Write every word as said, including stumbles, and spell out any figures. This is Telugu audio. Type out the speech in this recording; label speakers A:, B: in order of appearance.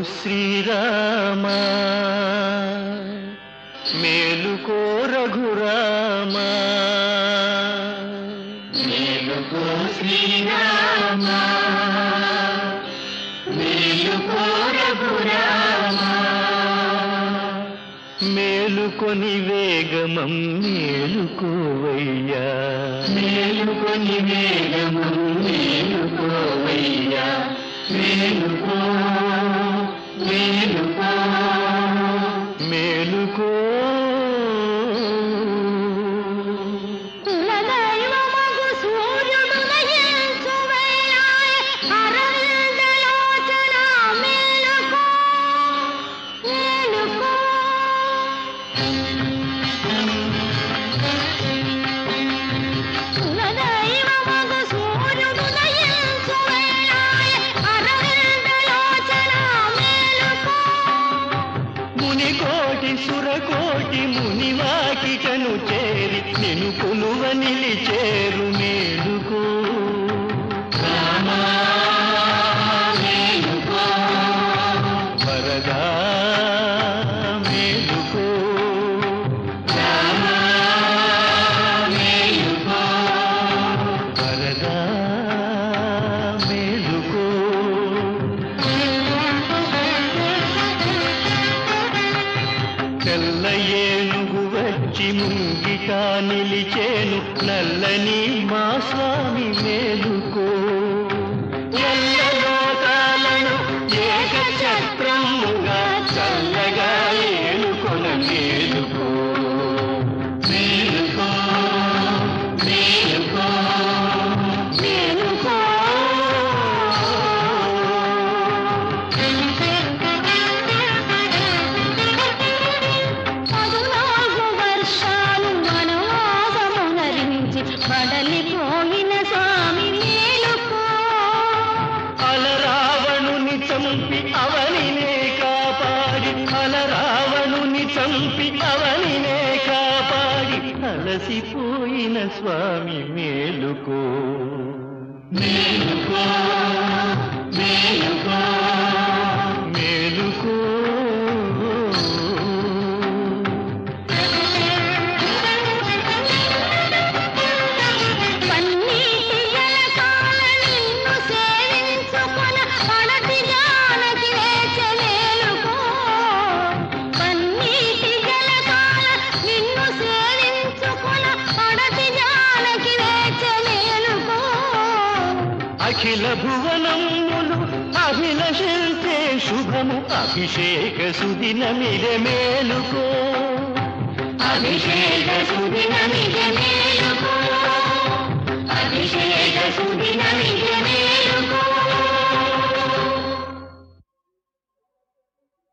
A: శ్రీరామా మేలుకో రఘురామా
B: మేలుకో శ్రీరామా మేలుకో రఘురామా
A: మేలుకొని వేగమం మేలుకోవయ్యా
B: మేలుకొని వేగమం మేలుకోవయ్యా మేలుకో మేలుకో
A: మేలుకో మునికోటి సురకోటి మునివాకిటను చేరి నిన్ను కొలువ నిలిచేరు మేలుకో
B: రామా మేలుకో
A: వరదా మేలుకో
B: రామా మేలుకో
A: వరదా మేలుకో తెల్ల ఏనుగు వచ్చి ముంగిట నిలిచేను నల్లని మా స్వామి మేలుకో ఎల్ల లోకాలను ఏకఛత్రముగా చల్లగా ఏలుకొన మేలుకో
B: మేలుకో మేలుకో
A: మేలుకో
C: పదునాలుగు వర్షాలు వనవాసమునరించి బడలిపోయిన స్వామి మేలుకో
A: అలరావణుని చంపి అవనినే కాపాడి అలరావణుని చంపి అవనినే కాపాడి అలసిపోయిన స్వామి మేలుకో
B: మేలుకో మేలుకో
A: మేలుకో
C: పన్నీటి జలకాల నిన్ను సేవించుకొన పడతి జానకి వేచ మేలుకో పన్నీటి జలకాల నిన్ను సేవించుకొన పడతి జానకి వేచ మేలుకో
A: అఖిల భువనములు అభిలషించే శుభము అభిషేక సుదినమిద మేలుకో
B: అభిషేక సుదినమిద మేలుకో అభిషేక సుదినమిద మేలుకో